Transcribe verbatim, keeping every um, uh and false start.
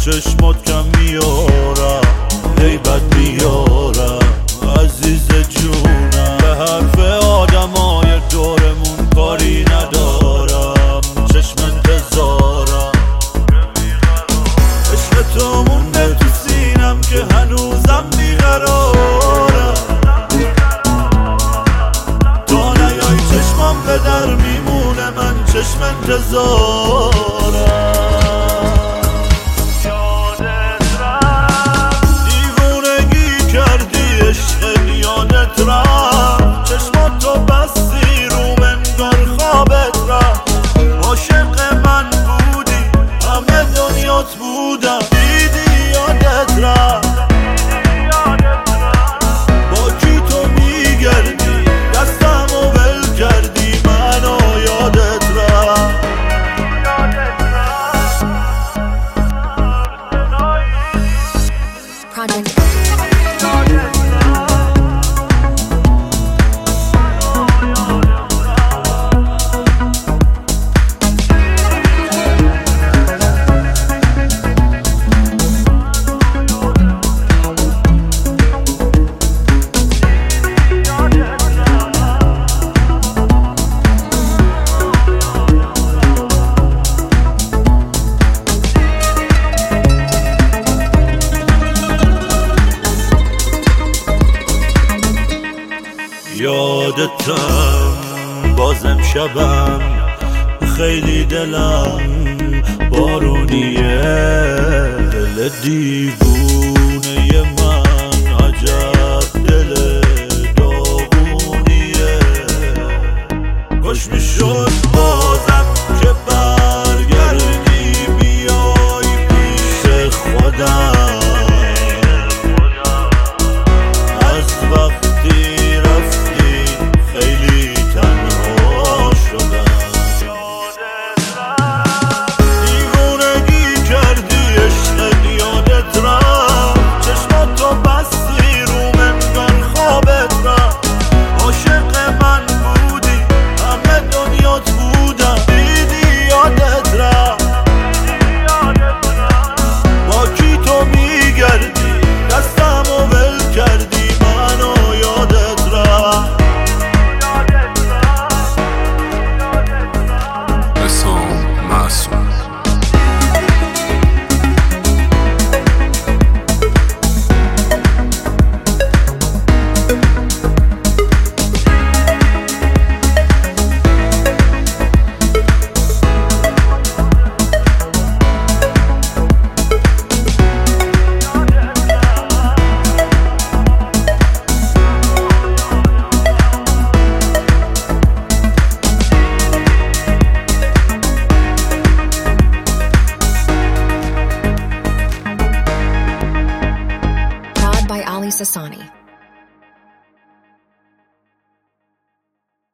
چشمات کم میارم، غیبت میارم عزیز جونم. به حرف آدمای دورمون کاری ندارم، چشم انتظارم. عشق تو مونده تو سینم که هنوزم بیقرارم. تا نیای چشمام به در میمونه، من چشم انتظارم. یادت رفت چشماتو بستی رو انگار خوابت رفت. عاشق من بودی همه دنیات بودم، دیدی یادت رفت. با کی تو میگردی دستمو ول کردی، منو یادت رفت. یادتم بازم شبم خیلی دلم بارونیه، دل دیوونه